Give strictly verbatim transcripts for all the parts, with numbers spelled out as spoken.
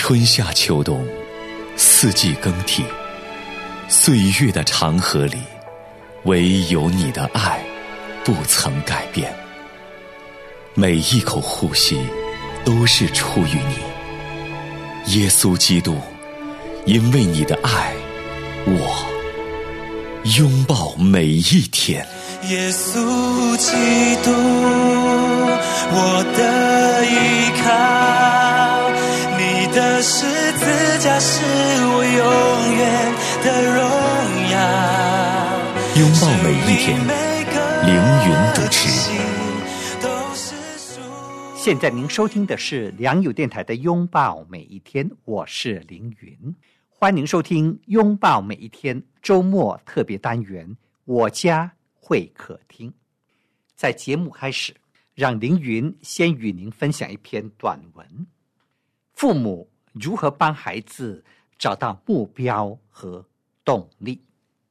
春夏秋冬，四季更替，岁月的长河里，唯有你的爱不曾改变。每一口呼吸都是出于你，耶稣基督，因为你的爱，我拥抱每一天。 耶稣基督，我的依靠，你的十字架是我永远的荣耀。 拥抱每一天，凌云主持。 现在您收听的是良友电台的拥抱每一天，我是凌云，欢迎收听拥抱每一天周末特别单元我家会客厅。在节目开始，让凌云先与您分享一篇短文，父母如何帮孩子找到目标和动力。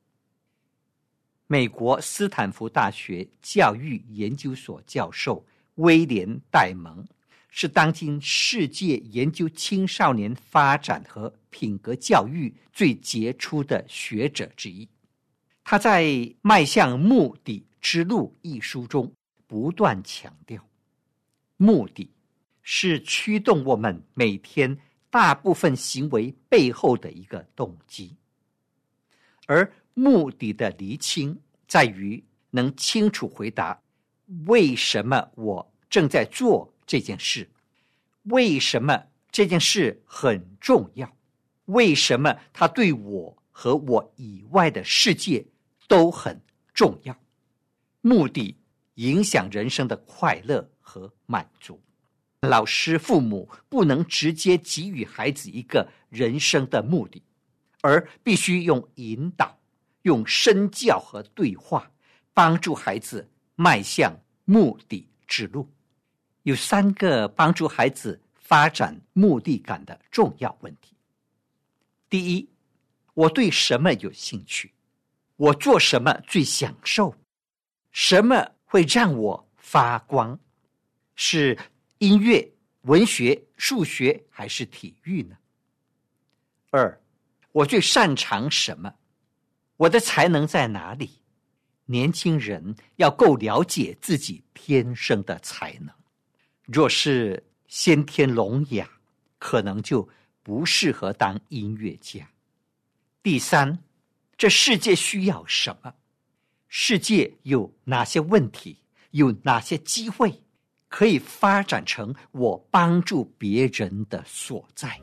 美国斯坦福大学教育研究所教授威廉·戴蒙是当今世界研究青少年发展和品格教育最杰出的学者之一。他在《迈向目的之路》一书中不断强调，目的是驱动我们每天大部分行为背后的一个动机，而目的的厘清在于能清楚回答为什么我正在做这件事，为什么这件事很重要，为什么它对我和我以外的世界都很重要。目的影响人生的快乐和满足。老师、父母不能直接给予孩子一个人生的目的，而必须用引导、用身教和对话，帮助孩子迈向目的之路。有三个帮助孩子发展目的感的重要问题。第一，我对什么有兴趣？我做什么最享受？什么会让我发光？是音乐、文学、数学还是体育呢？二，我最擅长什么？我的才能在哪里？年轻人要够了解自己天生的才能，若是先天聋哑，可能就不适合当音乐家。第三，这世界需要什么？世界有哪些问题？有哪些机会可以发展成我帮助别人的所在？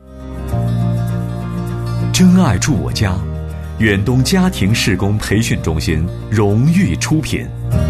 真爱住我家，远东家庭事工培训中心荣誉出品。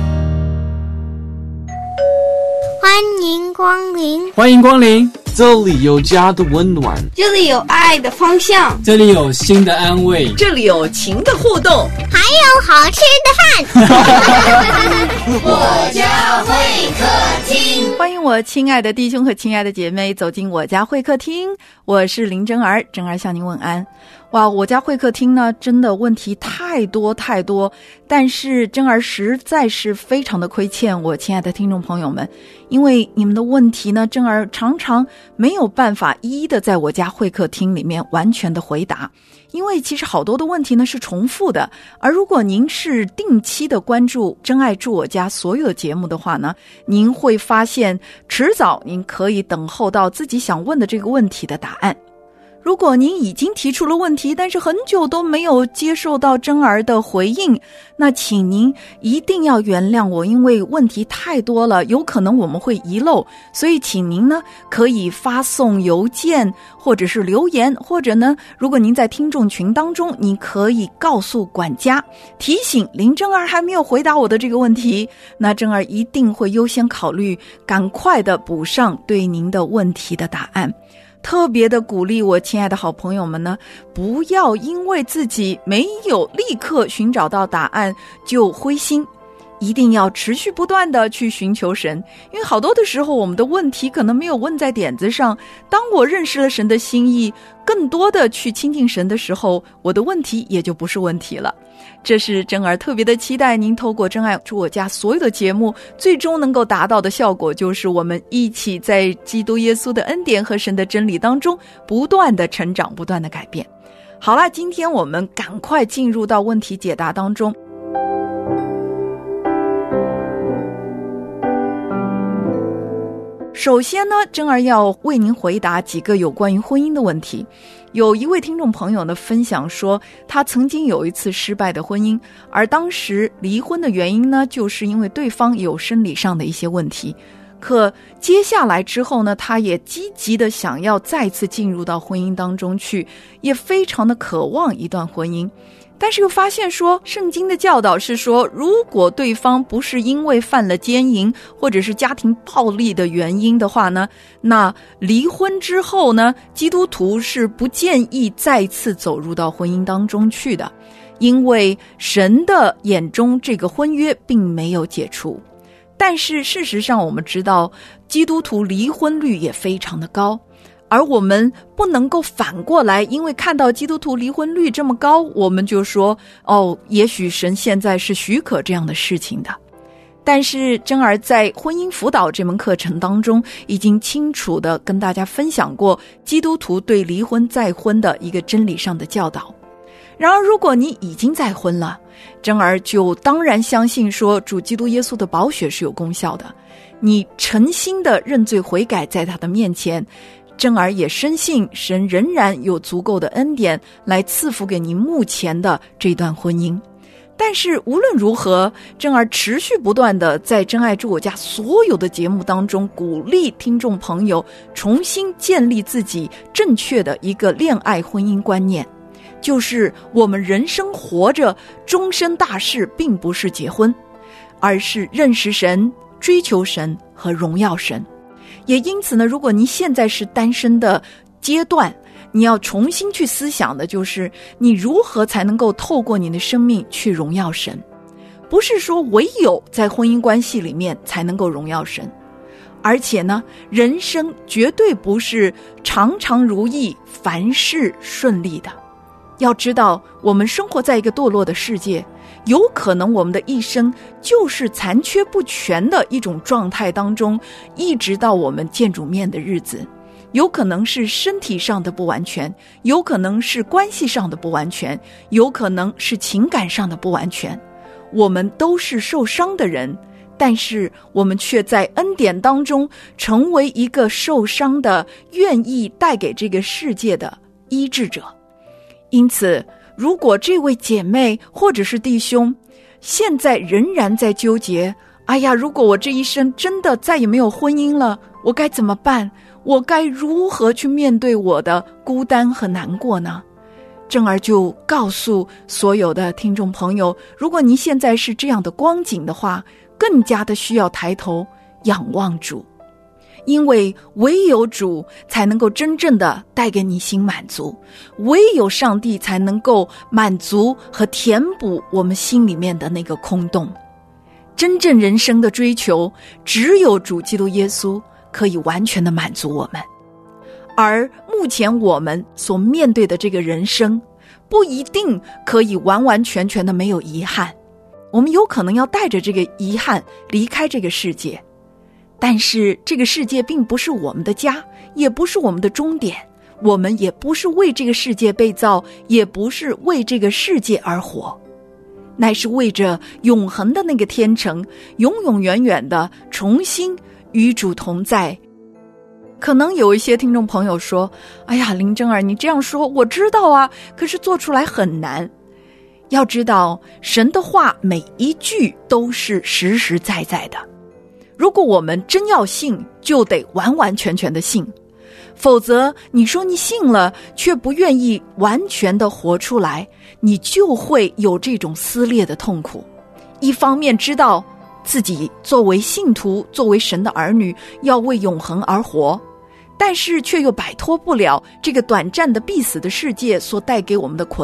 欢迎光临， 欢迎光临，这里有家的温暖， 这里有爱的方向， 这里有心的安慰， 这里有情的互动， 还有好吃的饭。 我家会客厅， 欢迎我亲爱的弟兄和亲爱的姐妹走进我家会客厅，我是林真儿，真儿向您问安。哇，我家会客厅呢，真的问题太多太多，但是真儿实在是非常的亏欠我亲爱的听众朋友们，因为你们的问题呢，真儿常常没有办法一一的在我家会客厅里面完全的回答，因为其实好多的问题呢是重复的，而如果您是定期的关注真爱住我家所有的节目的话呢，您会发现迟早您可以等候到自己想问的这个问题的答案。如果您已经提出了问题，但是很久都没有接受到真儿的回应，那请您一定要原谅我，因为问题太多了，有可能我们会遗漏，所以请您呢可以发送邮件或者是留言，或者呢如果您在听众群当中，您可以告诉管家提醒林真儿还没有回答我的这个问题，那真儿一定会优先考虑赶快的补上对您的问题的答案。特别的鼓励我亲爱的好朋友们呢，不要因为自己没有立刻寻找到答案就灰心， 一定要持续不断的去寻求神，因为好多的时候我们的问题可能没有问在点子上。当我认识了神的心意，更多的去亲近神的时候，我的问题也就不是问题了。这是真儿特别的期待您透过真爱住我家所有的节目最终能够达到的效果，就是我们一起在基督耶稣的恩典和神的真理当中不断的成长，不断的改变。好了，今天我们赶快进入到问题解答当中。首先呢，真儿要为您回答几个有关于婚姻的问题。有一位听众朋友呢分享说，他曾经有一次失败的婚姻，而当时离婚的原因呢，就是因为对方有生理上的一些问题。可接下来之后呢，他也积极的想要再次进入到婚姻当中去，也非常的渴望一段婚姻。但是又发现说，圣经的教导是说，如果对方不是因为犯了奸淫或者是家庭暴力的原因的话呢，那离婚之后呢，基督徒是不建议再次走入到婚姻当中去的，因为神的眼中这个婚约并没有解除。但是事实上我们知道，基督徒离婚率也非常的高，而我们不能够反过来，因为看到基督徒离婚率这么高，我们就说哦，也许神现在是许可这样的事情的。但是真儿在婚姻辅导这门课程当中已经清楚地跟大家分享过基督徒对离婚再婚的一个真理上的教导。然而如果你已经再婚了，真儿就当然相信说主基督耶稣的宝血是有功效的，你诚心的认罪悔改在他的面前，真儿也深信神仍然有足够的恩典来赐福给您目前的这段婚姻。但是无论如何，真儿持续不断的在真爱住我家所有的节目当中鼓励听众朋友重新建立自己正确的一个恋爱婚姻观念，就是我们人生活着终身大事并不是结婚，而是认识神、追求神和荣耀神。也因此呢，如果您现在是单身的阶段，你要重新去思想的就是你如何才能够透过你的生命去荣耀神。不是说唯有在婚姻关系里面才能够荣耀神，而且呢，人生绝对不是常常如意、凡事顺利的。要知道，我们生活在一个堕落的世界，有可能我们的一生就是残缺不全的一种状态当中，一直到我们见主面的日子。有可能是身体上的不完全，有可能是关系上的不完全，有可能是情感上的不完全。我们都是受伤的人，但是我们却在恩典当中成为一个受伤的，愿意带给这个世界的医治者。因此，如果这位姐妹或者是弟兄现在仍然在纠结，哎呀，如果我这一生真的再也没有婚姻了，我该怎么办？我该如何去面对我的孤单和难过呢？真儿就告诉所有的听众朋友，如果您现在是这样的光景的话，更加的需要抬头仰望主，因为唯有主才能够真正的带给你心满足，唯有上帝才能够满足和填补我们心里面的那个空洞。真正人生的追求，只有主基督耶稣可以完全的满足我们。而目前我们所面对的这个人生，不一定可以完完全全的没有遗憾，我们有可能要带着这个遗憾离开这个世界。但是这个世界并不是我们的家，也不是我们的终点，我们也不是为这个世界被造，也不是为这个世界而活，乃是为着永恒的那个天城，永永远远的重新与主同在。可能有一些听众朋友说，哎呀，林真儿，你这样说我知道啊，可是做出来很难。要知道，神的话每一句都是实实在在的，如果我们真要信，就得完完全全的信，否则你说你信了却不愿意完全的活出来，你就会有这种撕裂的痛苦。一方面知道自己作为信徒，作为神的儿女，要为永恒而活，但是却又摆脱不了这个短暂的必死的世界所带给我们的捆绑，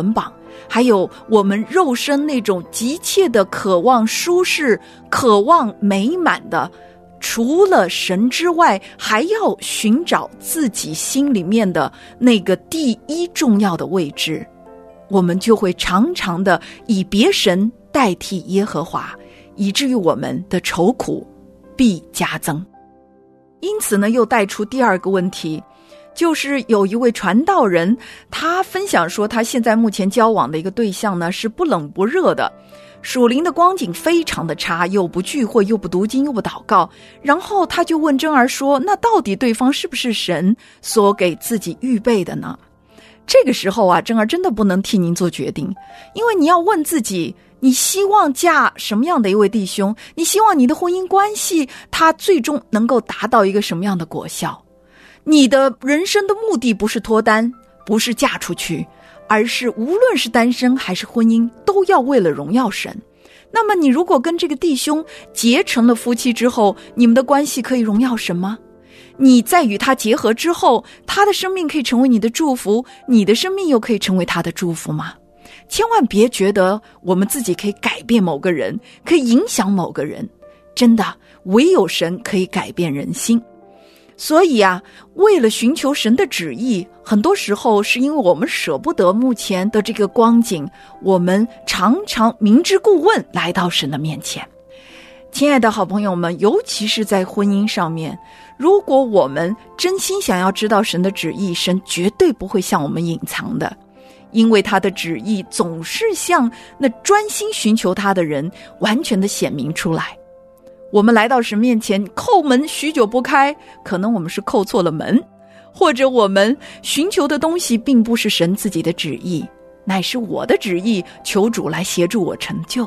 还有我们肉身那种急切的渴望舒适、渴望美满的，除了神之外，还要寻找自己心里面的那个第一重要的位置，我们就会常常的以别神代替耶和华，以至于我们的愁苦必加增。因此呢，又带出第二个问题，就是有一位传道人，他分享说他现在目前交往的一个对象呢是不冷不热的，属灵的光景非常的差，又不聚会，又不读经，又不祷告。然后他就问珍儿说，那到底对方是不是神所给自己预备的呢？这个时候啊，珍儿真的不能替您做决定，因为你要问自己，你希望嫁什么样的一位弟兄？你希望你的婚姻关系它最终能够达到一个什么样的果效？你的人生的目的不是脱单，不是嫁出去，而是无论是单身还是婚姻，都要为了荣耀神。那么你如果跟这个弟兄结成了夫妻之后，你们的关系可以荣耀神吗？你在与他结合之后，他的生命可以成为你的祝福，你的生命又可以成为他的祝福吗？千万别觉得我们自己可以改变某个人，可以影响某个人，真的唯有神可以改变人心。所以啊，为了寻求神的旨意，很多时候是因为我们舍不得目前的这个光景，我们常常明知故问来到神的面前。亲爱的好朋友们，尤其是在婚姻上面，如果我们真心想要知道神的旨意，神绝对不会向我们隐藏的，因为他的旨意总是向那专心寻求他的人完全的显明出来。我们来到神面前叩门许久不开，可能我们是叩错了门，或者我们寻求的东西并不是神自己的旨意，乃是我的旨意，求主来协助我成就。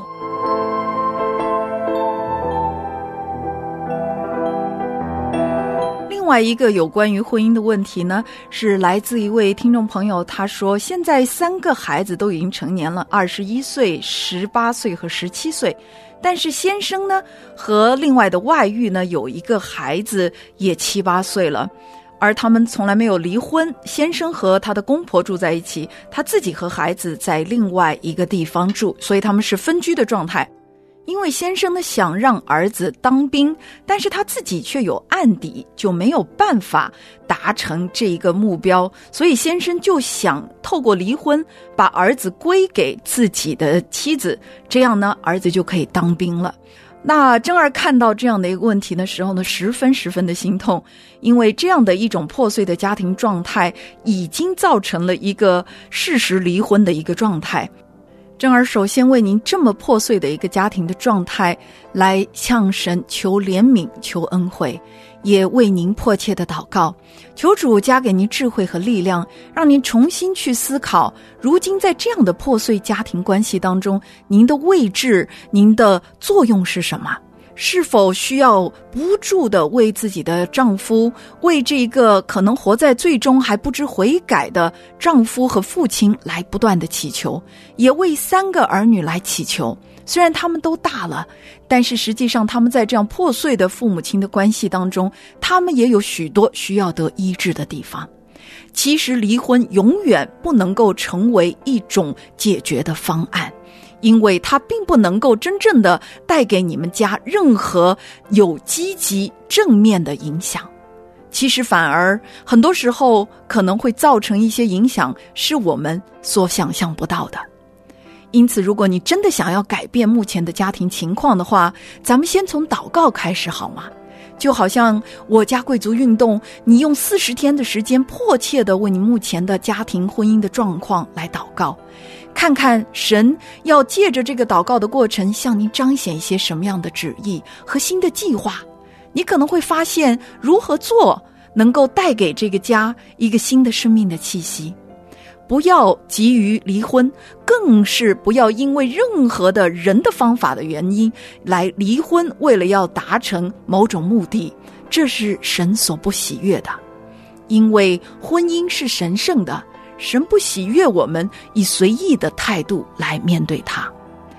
另外一个有关于婚姻的问题呢，是来自一位听众朋友，他说现在三个孩子都已经成年了，二十一岁、十八岁和十七岁，但是先生呢和另外的外遇呢有一个孩子也七八岁了，而他们从来没有离婚，先生和他的公婆住在一起，他自己和孩子在另外一个地方住，所以他们是分居的状态。因为先生呢想让儿子当兵，但是他自己却有案底，就没有办法达成这一个目标，所以先生就想透过离婚把儿子归给自己的妻子，这样呢儿子就可以当兵了。那珍儿看到这样的一个问题的时候呢，十分十分的心痛，因为这样的一种破碎的家庭状态已经造成了一个事实离婚的一个状态。珍儿首先为您这么破碎的一个家庭的状态来向神求怜悯求恩惠，也为您迫切的祷告，求主加给您智慧和力量，让您重新去思考，如今在这样的破碎家庭关系当中，您的位置您的作用是什么？是否需要不住的为自己的丈夫，为这个可能活在最终还不知悔改的丈夫和父亲来不断的祈求，也为三个儿女来祈求。虽然他们都大了，但是实际上他们在这样破碎的父母亲的关系当中，他们也有许多需要得医治的地方。其实离婚永远不能够成为一种解决的方案，因为它并不能够真正的带给你们家任何有积极正面的影响，其实反而很多时候可能会造成一些影响是我们所想象不到的。因此如果你真的想要改变目前的家庭情况的话，咱们先从祷告开始好吗？就好像我家贵族运动，你用四十天的时间迫切的为你目前的家庭婚姻的状况来祷告，看看神要借着这个祷告的过程向您彰显一些什么样的旨意和新的计划。你可能会发现如何做能够带给这个家一个新的生命的气息。不要急于离婚，更是不要因为任何的人的方法的原因来离婚，为了要达成某种目的，这是神所不喜悦的。因为婚姻是神圣的，神不喜悦我们以随意的态度来面对它。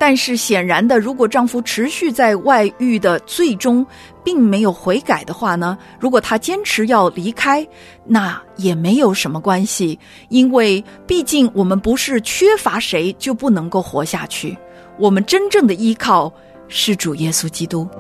但是显然的，如果丈夫持续在外遇的最终并没有悔改的话呢，如果他坚持要离开，那也没有什么关系，因为毕竟我们不是缺乏谁就不能够活下去，我们真正的依靠是主耶稣基督。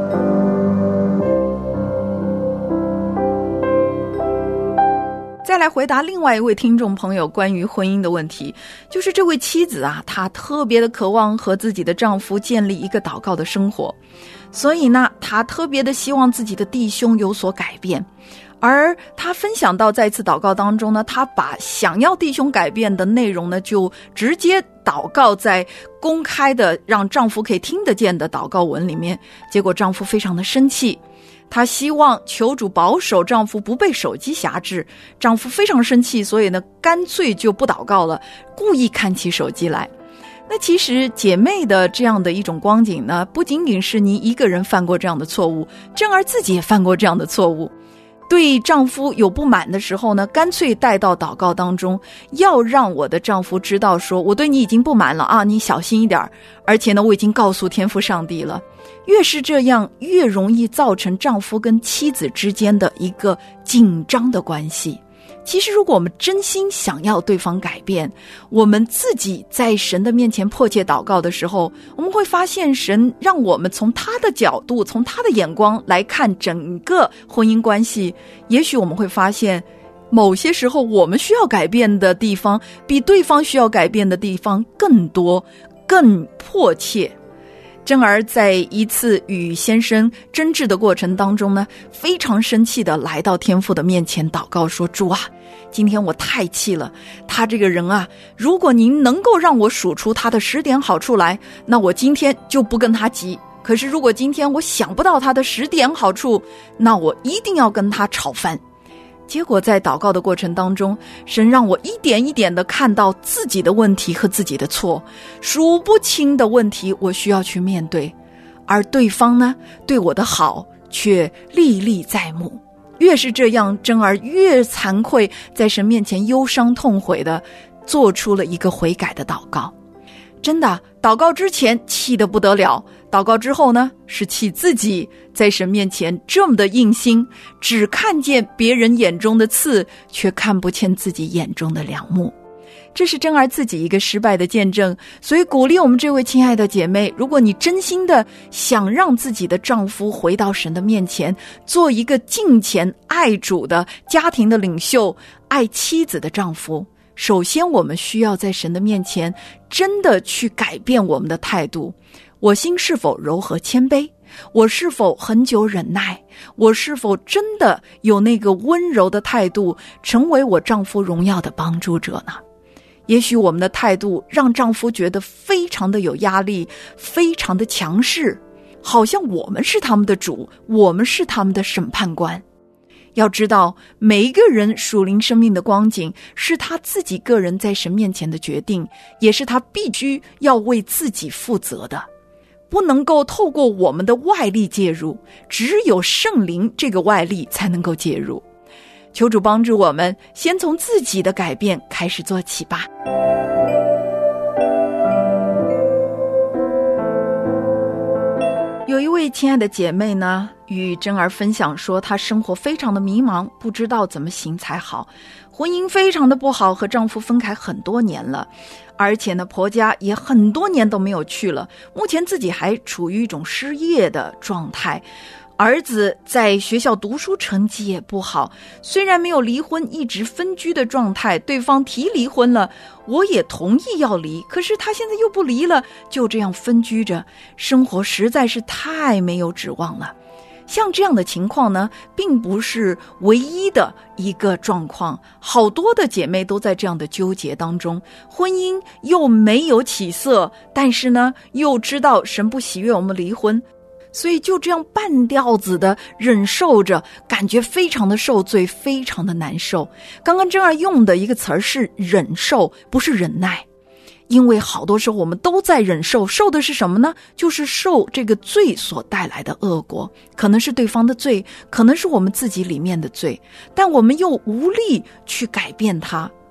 再来回答另外一位听众朋友关于婚姻的问题，就是这位妻子啊，她特别的渴望和自己的丈夫建立一个祷告的生活，所以呢，她特别的希望自己的弟兄有所改变。而她分享到在一次祷告当中呢，她把想要弟兄改变的内容呢，就直接祷告在公开的让丈夫可以听得见的祷告文里面，结果丈夫非常的生气，她希望求主保守丈夫不被手机辖制，丈夫非常生气，所以呢，干脆就不祷告了，故意看起手机来。那其实姐妹的这样的一种光景呢，不仅仅是你一个人犯过这样的错误，珍儿自己也犯过这样的错误。对丈夫有不满的时候呢，干脆带到祷告当中，要让我的丈夫知道说，我对你已经不满了啊，你小心一点，而且呢，我已经告诉天父上帝了。越是这样，越容易造成丈夫跟妻子之间的一个紧张的关系。其实如果我们真心想要对方改变，我们自己在神的面前迫切祷告的时候，我们会发现神让我们从他的角度，从他的眼光来看整个婚姻关系，也许我们会发现某些时候我们需要改变的地方比对方需要改变的地方更多更迫切。珍儿在一次与先生争执的过程当中呢，非常生气的来到天父的面前祷告说，主啊，今天我太气了，他这个人啊，如果您能够让我数出他的十点好处来，那我今天就不跟他急，可是如果今天我想不到他的十点好处，那我一定要跟他吵翻。结果在祷告的过程当中，神让我一点一点的看到自己的问题和自己的错，数不清的问题我需要去面对，而对方呢，对我的好却历历在目。越是这样，珍儿越惭愧，在神面前忧伤痛悔的做出了一个悔改的祷告。真的，祷告之前气得不得了，祷告之后呢，是气自己在神面前这么的硬心，只看见别人眼中的刺，却看不见自己眼中的梁木。这是珍儿自己一个失败的见证，所以鼓励我们这位亲爱的姐妹，如果你真心的想让自己的丈夫回到神的面前，做一个敬虔爱主的家庭的领袖，爱妻子的丈夫，首先我们需要在神的面前真的去改变我们的态度。我心是否柔和谦卑？我是否很久忍耐？我是否真的有那个温柔的态度，成为我丈夫荣耀的帮助者呢？也许我们的态度让丈夫觉得非常的有压力，非常的强势，好像我们是他们的主，我们是他们的审判官。要知道，每一个人属灵生命的光景是他自己个人在神面前的决定，也是他必须要为自己负责的，不能够透过我们的外力介入，只有圣灵这个外力才能够介入。求主帮助我们，先从自己的改变开始做起吧。有一位亲爱的姐妹呢，与珍儿分享说，她生活非常的迷茫，不知道怎么行才好，婚姻非常的不好，和丈夫分开很多年了，而且呢，婆家也很多年都没有去了，目前自己还处于一种失业的状态。儿子在学校读书成绩也不好，虽然没有离婚，一直分居的状态，对方提离婚了，我也同意要离，可是他现在又不离了，就这样分居着，生活实在是太没有指望了。像这样的情况呢，并不是唯一的一个状况，好多的姐妹都在这样的纠结当中，婚姻又没有起色，但是呢，又知道神不喜悦我们离婚，所以就这样半吊子的忍受着，感觉非常的受罪，非常的难受。刚刚珍儿用的一个词儿是忍受，不是忍耐。因为好多时候我们都在忍受，受的是什么呢？就是受这个罪所带来的恶果，可能是对方的罪，可能是我们自己里面的罪，但我们又无力去改变它，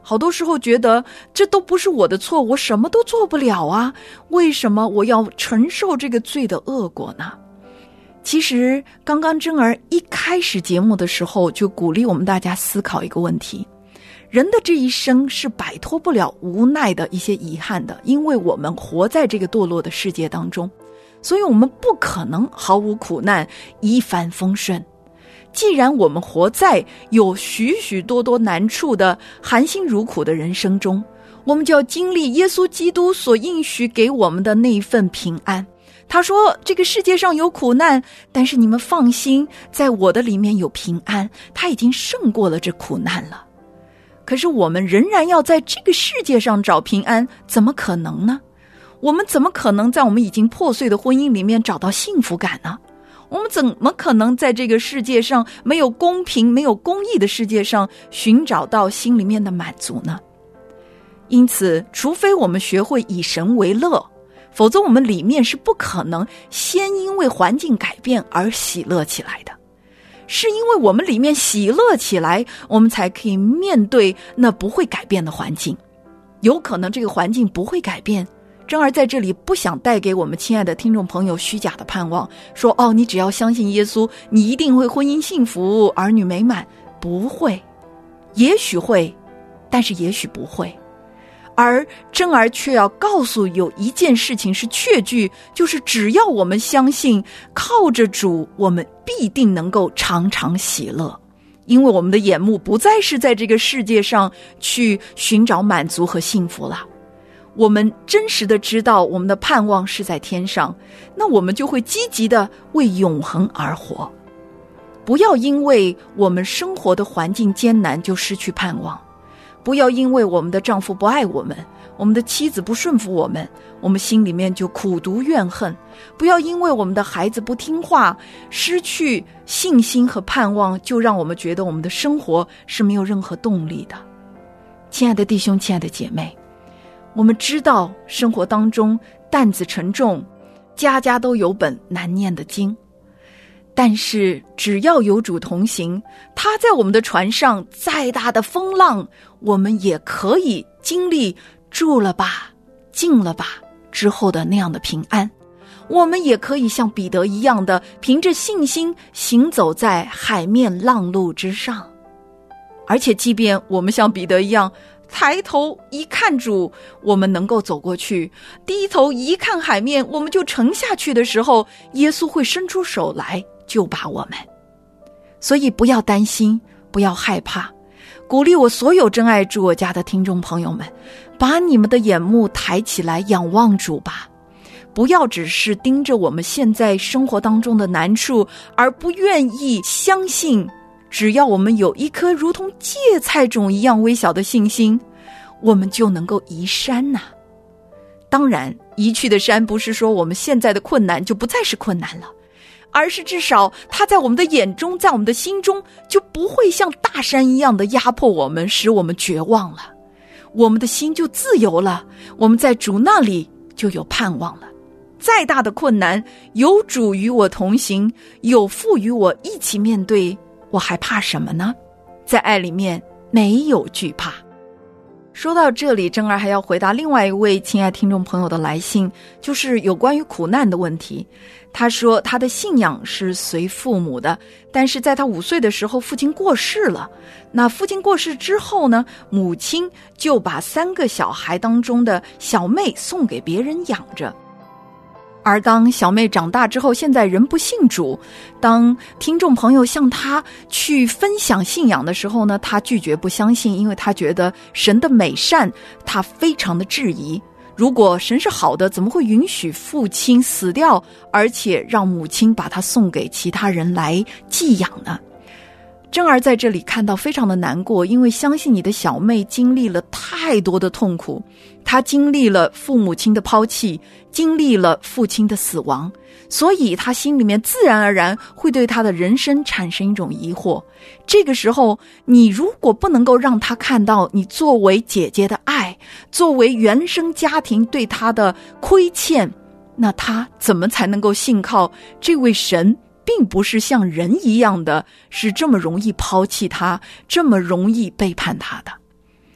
好多时候觉得这都不是我的错，我什么都做不了啊，为什么我要承受这个罪的恶果呢？其实刚刚珍儿一开始节目的时候就鼓励我们大家思考一个问题，人的这一生是摆脱不了无奈的一些遗憾的，因为我们活在这个堕落的世界当中，所以我们不可能毫无苦难，一帆风顺。既然我们活在有许许多多难处的含辛茹苦的人生中，我们就要经历耶稣基督所应许给我们的那一份平安。他说这个世界上有苦难，但是你们放心，在我的里面有平安，他已经胜过了这苦难了。可是我们仍然要在这个世界上找平安，怎么可能呢？我们怎么可能在我们已经破碎的婚姻里面找到幸福感呢？我们怎么可能在这个世界上没有公平没有公义的世界上寻找到心里面的满足呢？因此除非我们学会以神为乐，否则我们里面是不可能先因为环境改变而喜乐起来的，是因为我们里面喜乐起来，我们才可以面对那不会改变的环境。有可能这个环境不会改变，珍儿在这里不想带给我们亲爱的听众朋友虚假的盼望，说哦，你只要相信耶稣，你一定会婚姻幸福，儿女美满。不会，也许会，但是也许不会。而珍儿却要告诉有一件事情是确据，就是只要我们相信，靠着主，我们必定能够常常喜乐。因为我们的眼目不再是在这个世界上去寻找满足和幸福了，我们真实的知道我们的盼望是在天上，那我们就会积极的为永恒而活。不要因为我们生活的环境艰难就失去盼望，不要因为我们的丈夫不爱我们，我们的妻子不顺服我们，我们心里面就苦毒怨恨。不要因为我们的孩子不听话，失去信心和盼望，就让我们觉得我们的生活是没有任何动力的。亲爱的弟兄，亲爱的姐妹，我们知道生活当中担子沉重，家家都有本难念的经，但是只要有主同行，他在我们的船上，再大的风浪我们也可以经历住了吧静了吧之后的那样的平安。我们也可以像彼得一样的凭着信心行走在海面浪路之上。而且即便我们像彼得一样抬头一看主，我们能够走过去，低头一看海面，我们就沉下去的时候，耶稣会伸出手来救把我们。所以不要担心，不要害怕，鼓励我所有真爱主我家的听众朋友们，把你们的眼目抬起来仰望主吧，不要只是盯着我们现在生活当中的难处，而不愿意相信只要我们有一颗如同芥菜种一样微小的信心，我们就能够移山呐、啊。当然移去的山不是说我们现在的困难就不再是困难了，而是至少它在我们的眼中，在我们的心中就不会像大山一样的压迫我们，使我们绝望了。我们的心就自由了，我们在主那里就有盼望了。再大的困难，有主与我同行，有父与我一起面对，我还怕什么呢？在爱里面没有惧怕。说到这里，珍儿还要回答另外一位亲爱听众朋友的来信，就是有关于苦难的问题。他说他的信仰是随父母的，但是在他五岁的时候父亲过世了，那父亲过世之后呢，母亲就把三个小孩当中的小妹送给别人养着。而当小妹长大之后，现在人不信主，当听众朋友向他去分享信仰的时候呢，他拒绝不相信，因为他觉得神的美善他非常的质疑，如果神是好的，怎么会允许父亲死掉，而且让母亲把他送给其他人来寄养呢？珍儿在这里看到非常的难过，因为相信你的小妹经历了太多的痛苦，她经历了父母亲的抛弃，经历了父亲的死亡，所以她心里面自然而然会对她的人生产生一种疑惑。这个时候你如果不能够让她看到你作为姐姐的爱，作为原生家庭对她的亏欠，那她怎么才能够信靠这位神并不是像人一样的是这么容易抛弃他，这么容易背叛他的。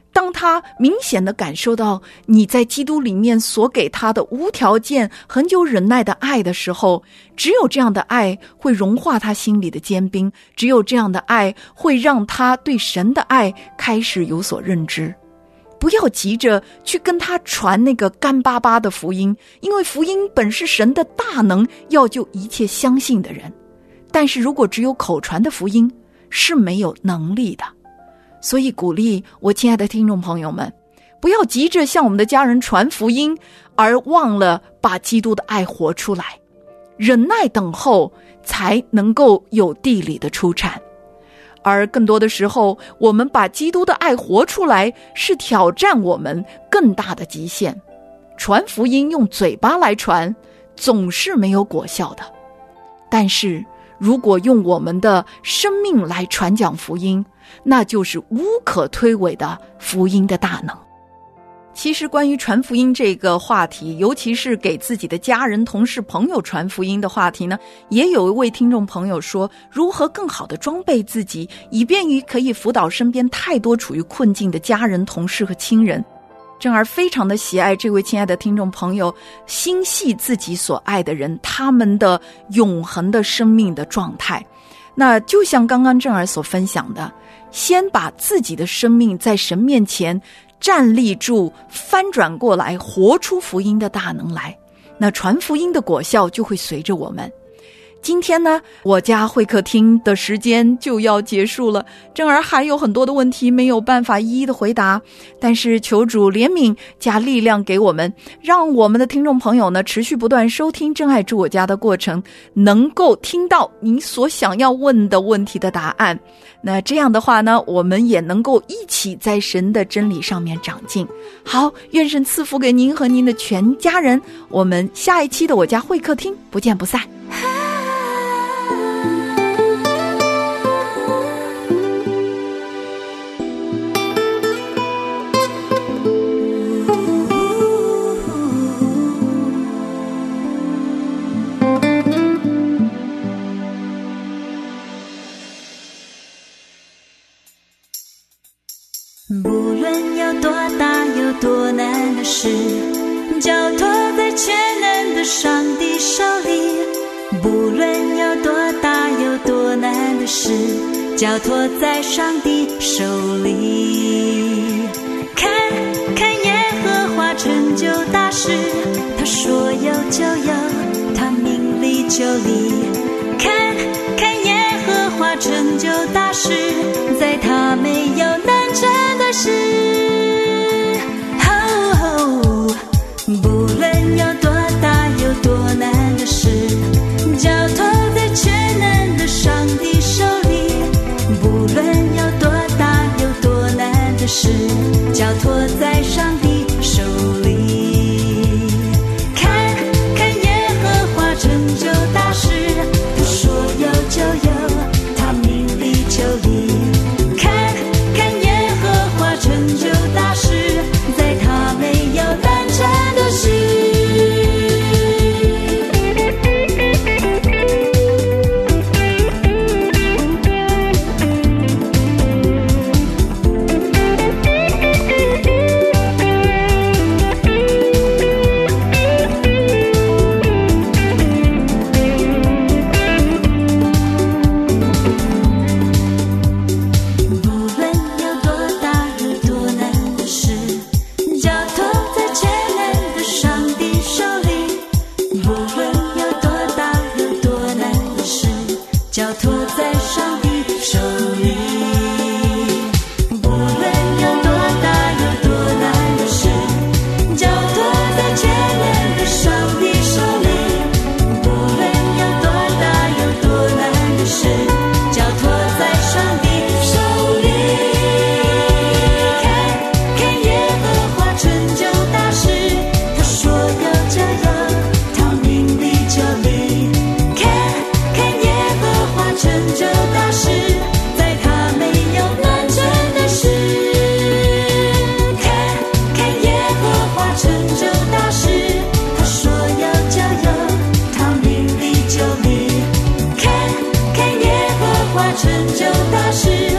当他明显的感受到你在基督里面所给他的无条件、恒久忍耐的爱的时候，只有这样的爱会融化他心里的坚冰，只有这样的爱会让他对神的爱开始有所认知。不要急着去跟他传那个干巴巴的福音，因为福音本是神的大能，要救一切相信的人。但是如果只有口传的福音，是没有能力的。所以鼓励我亲爱的听众朋友们，不要急着向我们的家人传福音，而忘了把基督的爱活出来。忍耐等候，才能够有地里的出产。而更多的时候，我们把基督的爱活出来，是挑战我们更大的极限。传福音用嘴巴来传，总是没有果效的。但是如果用我们的生命来传讲福音，那就是无可推诿的福音的大能。其实关于传福音这个话题，尤其是给自己的家人、同事、朋友传福音的话题呢，也有一位听众朋友说，如何更好的装备自己，以便于可以辅导身边太多处于困境的家人、同事和亲人。正儿非常的喜爱这位亲爱的听众朋友心系自己所爱的人，他们的永恒的生命的状态。那就像刚刚正儿所分享的，先把自己的生命在神面前站立住，翻转过来，活出福音的大能来，那传福音的果效就会随着我们。今天呢，我家会客厅的时间就要结束了，正儿还有很多的问题没有办法一一的回答，但是求主怜悯加力量给我们，让我们的听众朋友呢持续不断收听真爱住我家的过程，能够听到您所想要问的问题的答案。那这样的话呢，我们也能够一起在神的真理上面长进。好，愿神赐福给您和您的全家人，我们下一期的我家会客厅不见不散。 不论有多大有多难的事，交托在全能的上帝手里。不论有多大有多难的事，交托在上帝手里。看看耶和华成就大事，他说有就有，他命立就立。看看耶和华成就大事，在他没有难成的事。哦，不论有多大有多难的事，交托在全能的上帝手里。不论有多大有多难的事，交托在上帝手里。看看耶和华成就大事，他说有就有，他命立就立。看看耶和华成就大事，在他没有难成的事。成就大事。